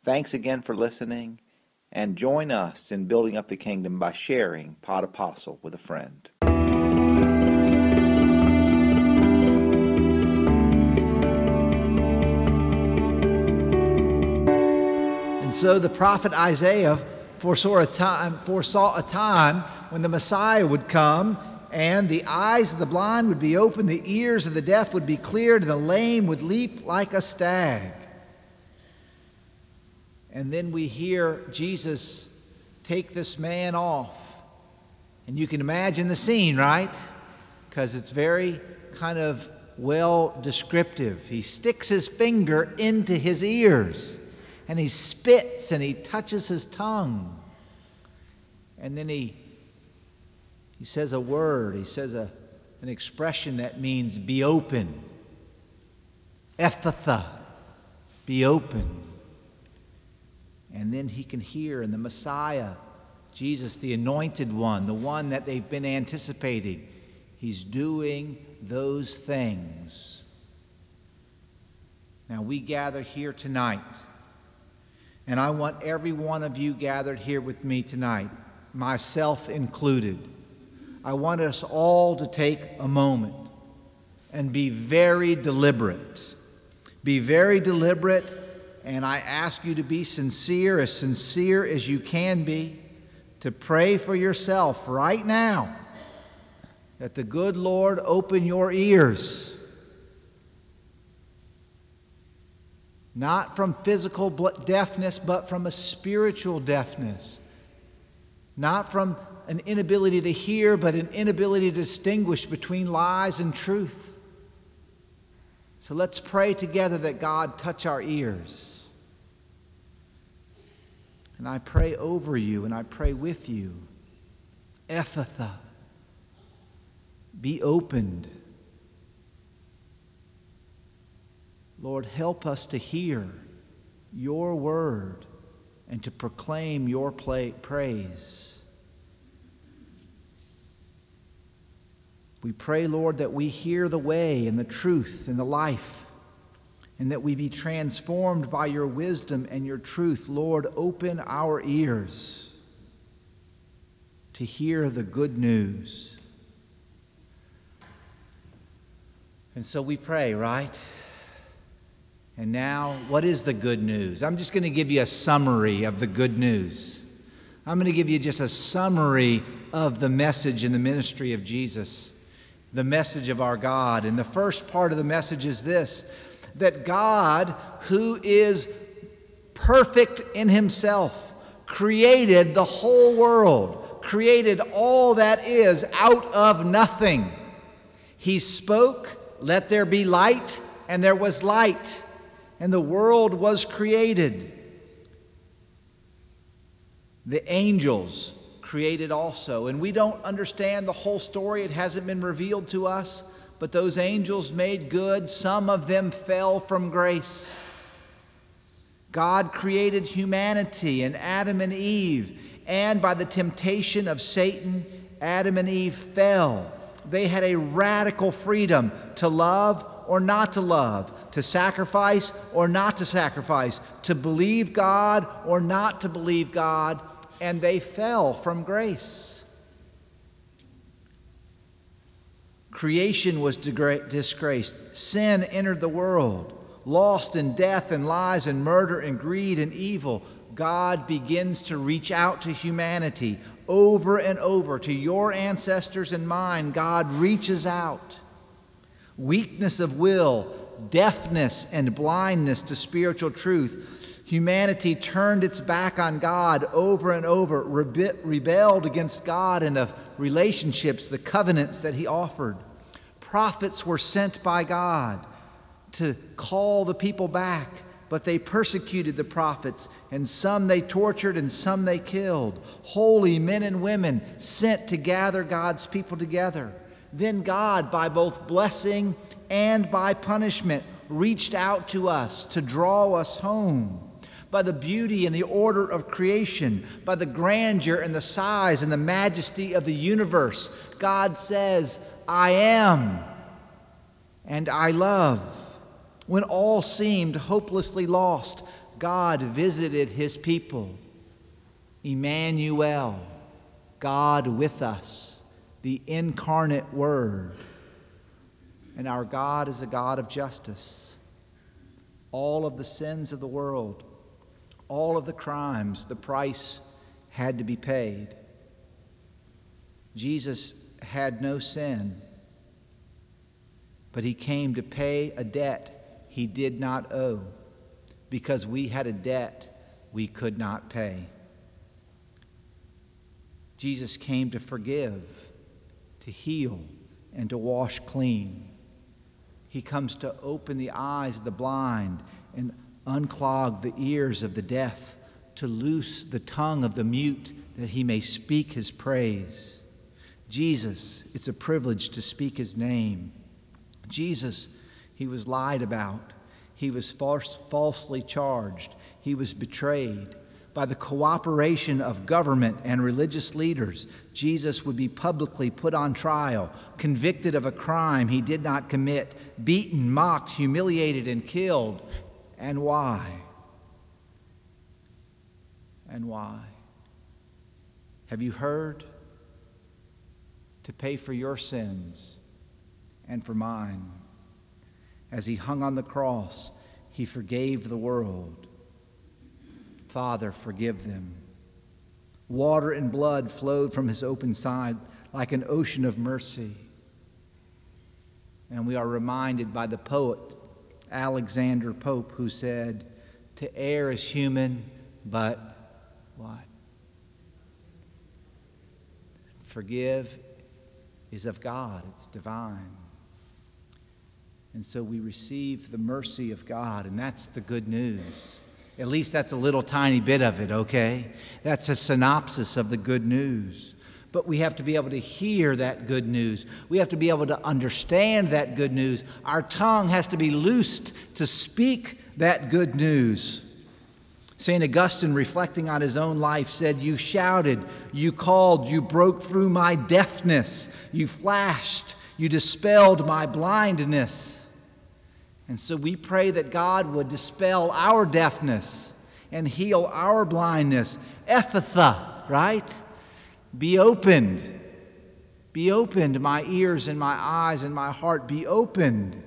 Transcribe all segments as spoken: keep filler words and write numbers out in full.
Thanks again for listening, and join us in building up the kingdom by sharing Pod Apostle with a friend. And so the prophet Isaiah foresaw a time, foresaw a time when the Messiah would come, and the eyes of the blind would be opened, the ears of the deaf would be cleared, and the lame would leap like a stag. And then we hear Jesus take this man off. And you can imagine the scene, right? Because it's very kind of well descriptive. He sticks his finger into his ears, and he spits and he touches his tongue. And then he he says a word, he says a, an expression that means be open. Ephphatha, be open. And then he can hear, and the Messiah, Jesus, the anointed one, the one that they've been anticipating, he's doing those things. Now we gather here tonight, and I want every one of you gathered here with me tonight, myself included. I want us all to take a moment and be very deliberate. Be very deliberate, and I ask you to be sincere, as sincere as you can be, to pray for yourself right now that the good Lord open your ears. Not from physical deafness, but from a spiritual deafness. Not from an inability to hear, but an inability to distinguish between lies and truth. So let's pray together that God touch our ears. And I pray over you, and I pray with you. Ephphatha, be opened. Lord, help us to hear your word and to proclaim your praise. We pray, Lord, that we hear the way and the truth and the life, and that we be transformed by your wisdom and your truth. Lord, open our ears to hear the good news. And so we pray, right? And now, what is the good news? I'm just going to give you a summary of the good news. I'm going to give you just a summary of the message and the ministry of Jesus, the message of our God. And the first part of the message is this: that God, who is perfect in himself, created the whole world, created all that is out of nothing. He spoke, "Let there be light," and there was light, and the world was created. The angels created also, and we don't understand the whole story. It hasn't been revealed to us. But those angels made good. Some of them fell from grace. God created humanity and Adam and Eve. And by the temptation of Satan, Adam and Eve fell. They had a radical freedom to love or not to love, to sacrifice or not to sacrifice, to believe God or not to believe God. And they fell from grace. Creation was disgraced. Sin entered the world. Lost in death and lies and murder and greed and evil, God begins to reach out to humanity over and over. To your ancestors and mine, God reaches out. Weakness of will, deafness and blindness to spiritual truth. Humanity turned its back on God over and over, rebe- rebelled against God and the relationships, the covenants that he offered. Prophets were sent by God to call the people back, but they persecuted the prophets, and some they tortured and some they killed. Holy men and women sent to gather God's people together. Then God, by both blessing and by punishment, reached out to us to draw us home. By the beauty and the order of creation, by the grandeur and the size and the majesty of the universe, God says, I am and I love. When all seemed hopelessly lost, God visited his people. Emmanuel, God with us, the incarnate Word. And our God is a God of justice. All of the sins of the world, all of the crimes, the price had to be paid. Jesus had no sin, but he came to pay a debt he did not owe, because we had a debt we could not pay. Jesus came to forgive, to heal, and to wash clean. He comes to open the eyes of the blind and unclog the ears of the deaf, to loose the tongue of the mute that he may speak his praise. Jesus, it's a privilege to speak his name. Jesus, he was lied about. He was false, falsely charged. He was betrayed. By the cooperation of government and religious leaders, Jesus would be publicly put on trial, convicted of a crime he did not commit, beaten, mocked, humiliated, and killed. And why? And why? Have you heard? To pay for your sins and for mine. As he hung on the cross, he forgave the world. Father, forgive them. Water and blood flowed from his open side like an ocean of mercy. And we are reminded by the poet Alexander Pope, who said, "To err is human, but what? Forgive is of God, it's divine." And so we receive the mercy of God, and that's the good news. At least that's a little tiny bit of it, okay? That's a synopsis of the good news. But we have to be able to hear that good news. We have to be able to understand that good news. Our tongue has to be loosed to speak that good news. Saint Augustine, reflecting on his own life, said, "You shouted, you called, you broke through my deafness, you flashed, you dispelled my blindness." And so we pray that God would dispel our deafness and heal our blindness. Ephphatha, right? Be opened. Be opened, my ears and my eyes and my heart. Be opened.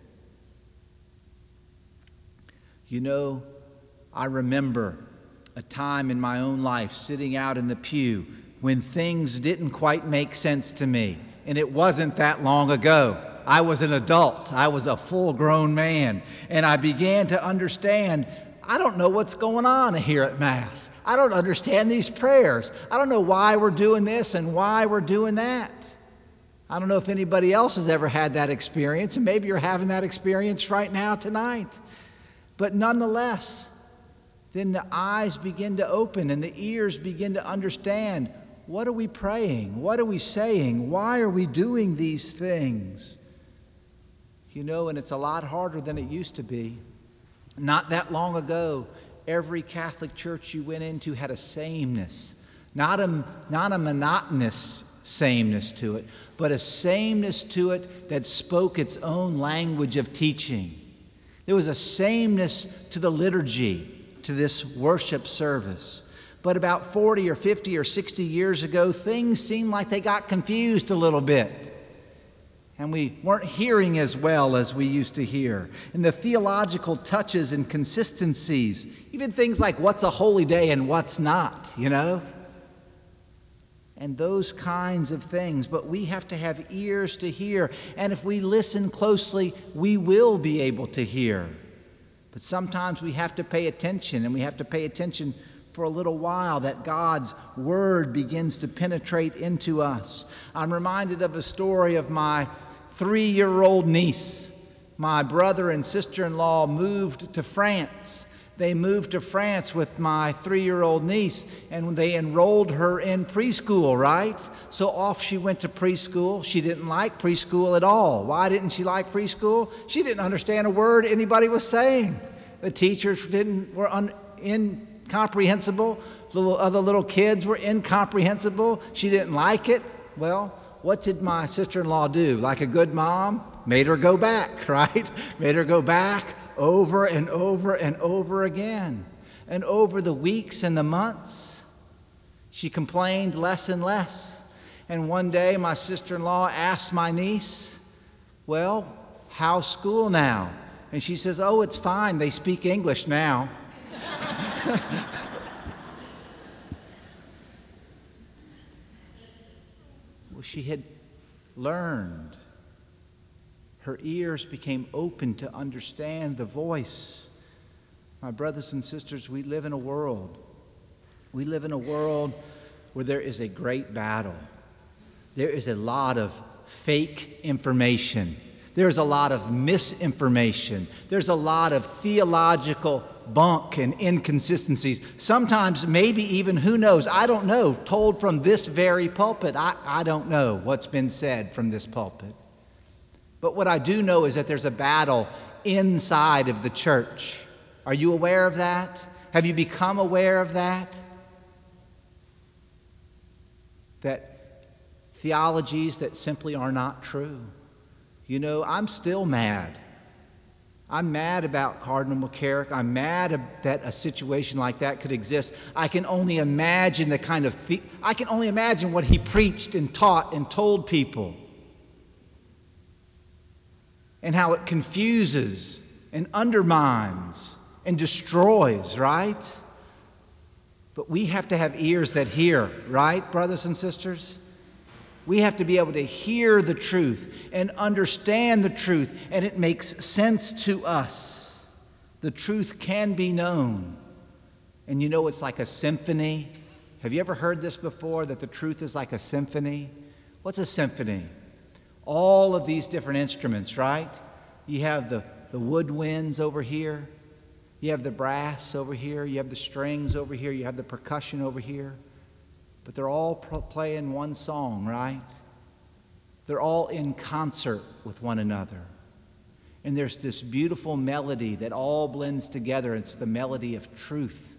You know, I remember a time in my own life sitting out in the pew when things didn't quite make sense to me. And it wasn't that long ago. I was an adult. I was a full-grown man. And I began to understand, I don't know what's going on here at Mass. I don't understand these prayers. I don't know why we're doing this and why we're doing that. I don't know if anybody else has ever had that experience, and maybe you're having that experience right now tonight. But nonetheless, then the eyes begin to open and the ears begin to understand, what are we praying? What are we saying? Why are we doing these things? You know, and it's a lot harder than it used to be. Not that long ago, every Catholic church you went into had a sameness, not a, not a monotonous sameness to it, but a sameness to it that spoke its own language of teaching. There was a sameness to the liturgy, to this worship service. But about forty or fifty or sixty years ago, things seemed like they got confused a little bit. And we weren't hearing as well as we used to hear. And the theological touches and consistencies, even things like what's a holy day and what's not, you know? And those kinds of things. But we have to have ears to hear. And if we listen closely, we will be able to hear. But sometimes we have to pay attention, and we have to pay attention for a little while, that God's word begins to penetrate into us. I'm reminded of a story of my three-year-old niece. My brother and sister-in-law moved to France. They moved to France with my three-year-old niece, and they enrolled her in preschool, right? So off she went to preschool. She didn't like preschool at all. Why didn't she like preschool? She didn't understand a word anybody was saying. The teachers didn't were un, incomprehensible. The little, other little kids were incomprehensible. She didn't like it. Well, what did my sister-in-law do? Like a good mom, made her go back, right? Made her go back, over and over and over again. And over the weeks and the months, she complained less and less. And one day my sister-in-law asked my niece, well, how's school now? And she says, oh, it's fine. They speak English now. Well, she had learned. Her ears became open to understand the voice. My brothers and sisters, we live in a world. We live in a world where there is a great battle. There is a lot of fake information. There's a lot of misinformation. There's a lot of theological bunk and inconsistencies. Sometimes, maybe even, who knows, I don't know, told from this very pulpit. I, I don't know what's been said from this pulpit. But what I do know is that there's a battle inside of the church. Are you aware of that? Have you become aware of that? That theologies that simply are not true. You know, I'm still mad. I'm mad about Cardinal McCarrick. I'm mad that a situation like that could exist. I can only imagine the kind of, the- I can only imagine what he preached and taught and told people. And how it confuses and undermines and destroys, right? But we have to have ears that hear, right, brothers and sisters? We have to be able to hear the truth and understand the truth, and it makes sense to us. The truth can be known. And you know, it's like a symphony. Have you ever heard this before, that the truth is like a symphony? What's a symphony? All of these different instruments, right? You have the, the woodwinds over here. You have the brass over here. You have the strings over here. You have the percussion over here. But they're all playing one song, right? They're all in concert with one another. And there's this beautiful melody that all blends together. It's the melody of truth.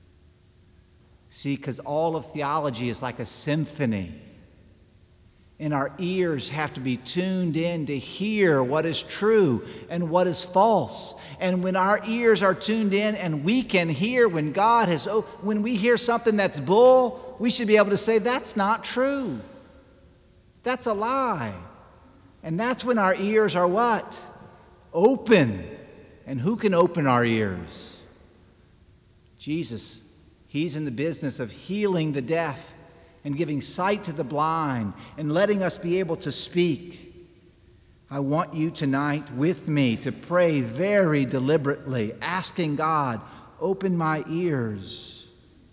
See, because all of theology is like a symphony. And our ears have to be tuned in to hear what is true and what is false. And when our ears are tuned in and we can hear when God has, oh, when we hear something that's bull, we should be able to say, that's not true. That's a lie. And that's when our ears are what? Open. And who can open our ears? Jesus. He's in the business of healing the deaf and giving sight to the blind, and letting us be able to speak. I want you tonight with me to pray very deliberately, asking God, open my ears.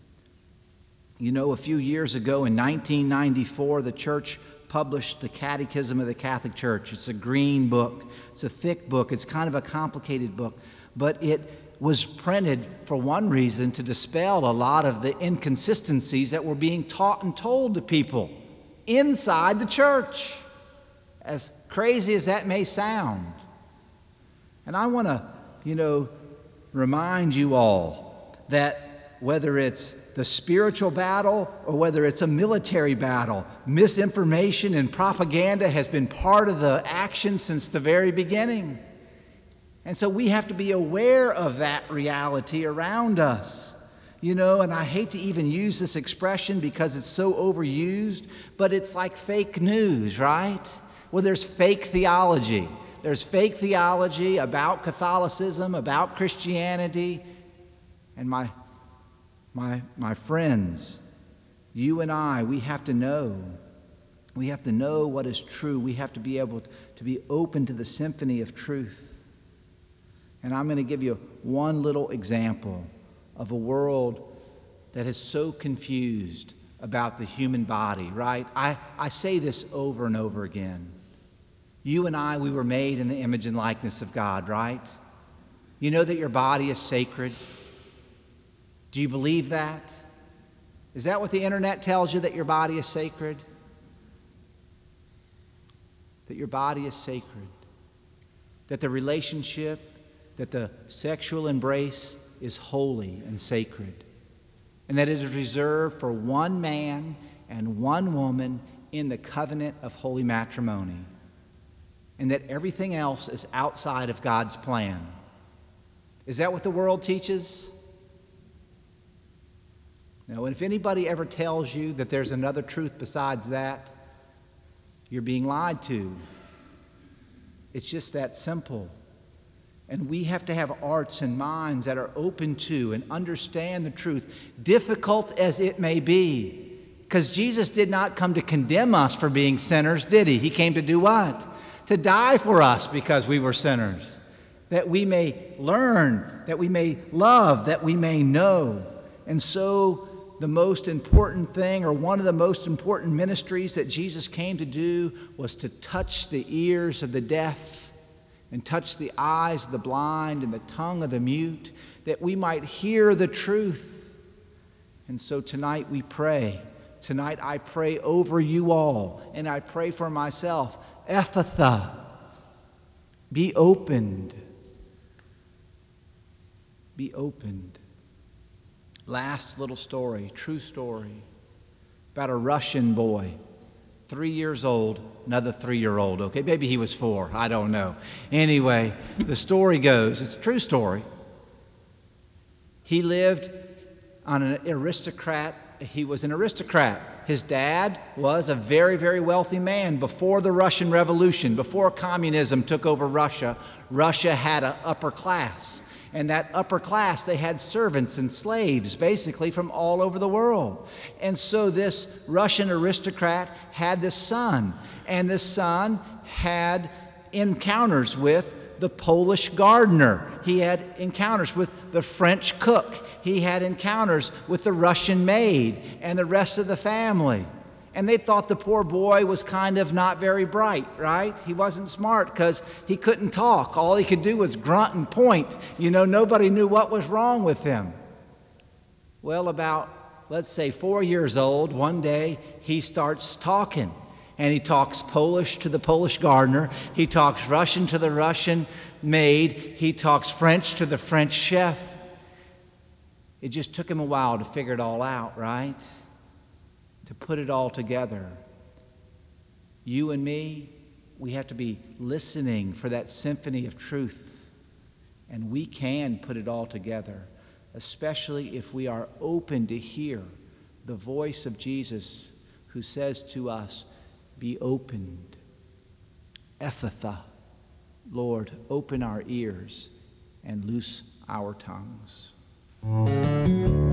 You know, a few years ago in nineteen ninety-four, the church published the Catechism of the Catholic Church. It's a green book. It's a thick book. It's kind of a complicated book, but it was printed for one reason, to dispel a lot of the inconsistencies that were being taught and told to people inside the church, as crazy as that may sound. And I want to, you know, remind you all that whether it's the spiritual battle or whether it's a military battle, misinformation and propaganda has been part of the action since the very beginning. And so we have to be aware of that reality around us. You know, and I hate to even use this expression because it's so overused, but it's like fake news, right? Well, there's fake theology. There's fake theology about Catholicism, about Christianity. And my, my, my friends, you and I, we have to know. We have to know what is true. We have to be able to be open to the symphony of truth. And I'm going to give you one little example of a world that is so confused about the human body, right? I, I say this over and over again. You and I, we were made in the image and likeness of God, right? You know that your body is sacred? Do you believe that? Is that what the internet tells you, that your body is sacred? That your body is sacred. That the relationship, that the sexual embrace is holy and sacred, and that it is reserved for one man and one woman in the covenant of holy matrimony, and that everything else is outside of God's plan. Is that what the world teaches? No, and if anybody ever tells you that there's another truth besides that, you're being lied to. It's just that simple. And we have to have hearts and minds that are open to and understand the truth, difficult as it may be. Because Jesus did not come to condemn us for being sinners, did he? He came to do what? To die for us because we were sinners. That we may learn, that we may love, that we may know. And so the most important thing, or one of the most important ministries that Jesus came to do, was to touch the ears of the deaf and touch the eyes of the blind and the tongue of the mute, that we might hear the truth. And so tonight we pray. Tonight I pray over you all, and I pray for myself. Ephphatha, be opened. Be opened. Last little story, true story, about a Russian boy, three years old, another three-year-old, okay? Maybe he was four, I don't know. Anyway, the story goes, it's a true story. He lived on an aristocrat, he was an aristocrat. His dad was a very, very wealthy man. Before the Russian Revolution, before communism took over Russia, Russia had an upper class. And that upper class, they had servants and slaves, basically, from all over the world. And so this Russian aristocrat had this son, and this son had encounters with the Polish gardener. He had encounters with the French cook. He had encounters with the Russian maid and the rest of the family. And they thought the poor boy was kind of not very bright, right? He wasn't smart because he couldn't talk. All he could do was grunt and point. You know, nobody knew what was wrong with him. Well, about, let's say, four years old, one day he starts talking. And he talks Polish to the Polish gardener. He talks Russian to the Russian maid. He talks French to the French chef. It just took him a while to figure it all out, right? To put it all together. You and me, we have to be listening for that symphony of truth. And we can put it all together, especially if we are open to hear the voice of Jesus who says to us, be opened. Ephphatha, Lord, open our ears and loose our tongues.